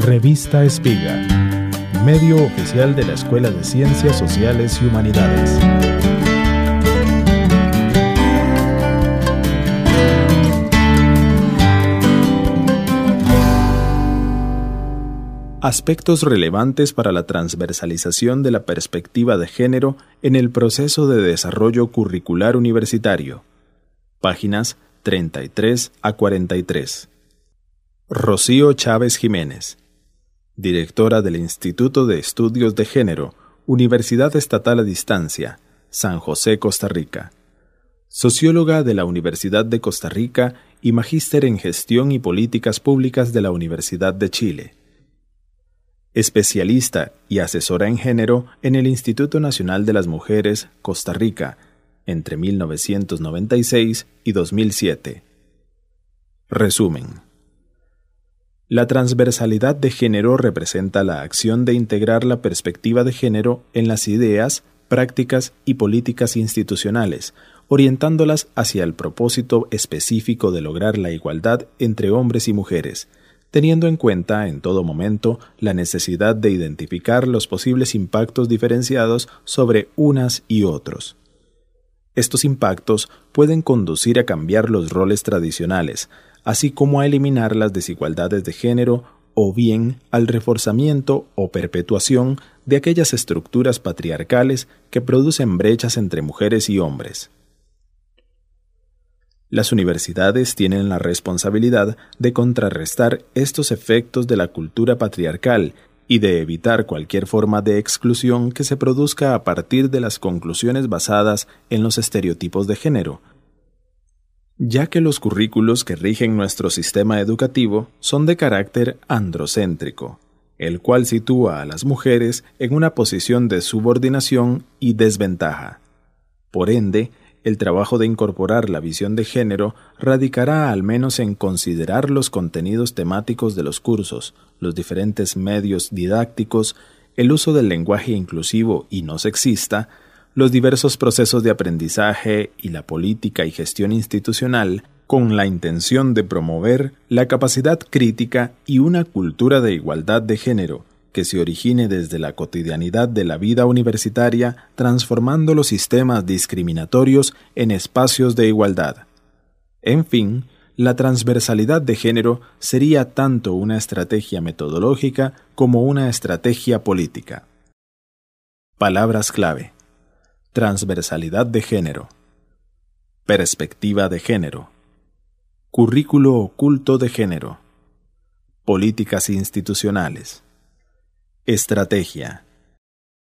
Revista Espiga, medio oficial de la Escuela de Ciencias Sociales y Humanidades. Aspectos relevantes para la transversalización de la perspectiva de género en el proceso de desarrollo curricular universitario. Páginas 33 a 43. Rocío Chávez Jiménez, directora del Instituto de Estudios de Género, Universidad Estatal a Distancia, San José, Costa Rica. Socióloga de la Universidad de Costa Rica y magíster en Gestión y Políticas Públicas de la Universidad de Chile. Especialista y asesora en género en el Instituto Nacional de las Mujeres, Costa Rica, entre 1996 y 2007. Resumen. La transversalidad de género representa la acción de integrar la perspectiva de género en las ideas, prácticas y políticas institucionales, orientándolas hacia el propósito específico de lograr la igualdad entre hombres y mujeres, teniendo en cuenta en todo momento la necesidad de identificar los posibles impactos diferenciados sobre unas y otros. Estos impactos pueden conducir a cambiar los roles tradicionales, así como a eliminar las desigualdades de género o bien al reforzamiento o perpetuación de aquellas estructuras patriarcales que producen brechas entre mujeres y hombres. Las universidades tienen la responsabilidad de contrarrestar estos efectos de la cultura patriarcal y de evitar cualquier forma de exclusión que se produzca a partir de las conclusiones basadas en los estereotipos de género, ya que los currículos que rigen nuestro sistema educativo son de carácter androcéntrico, el cual sitúa a las mujeres en una posición de subordinación y desventaja. Por ende, el trabajo de incorporar la visión de género radicará al menos en considerar los contenidos temáticos de los cursos, los diferentes medios didácticos, el uso del lenguaje inclusivo y no sexista, los diversos procesos de aprendizaje y la política y gestión institucional, con la intención de promover la capacidad crítica y una cultura de igualdad de género, que se origine desde la cotidianidad de la vida universitaria, transformando los sistemas discriminatorios en espacios de igualdad. En fin, la transversalidad de género sería tanto una estrategia metodológica como una estrategia política. Palabras clave: transversalidad de género, perspectiva de género, currículo oculto de género, políticas institucionales. Estrategia.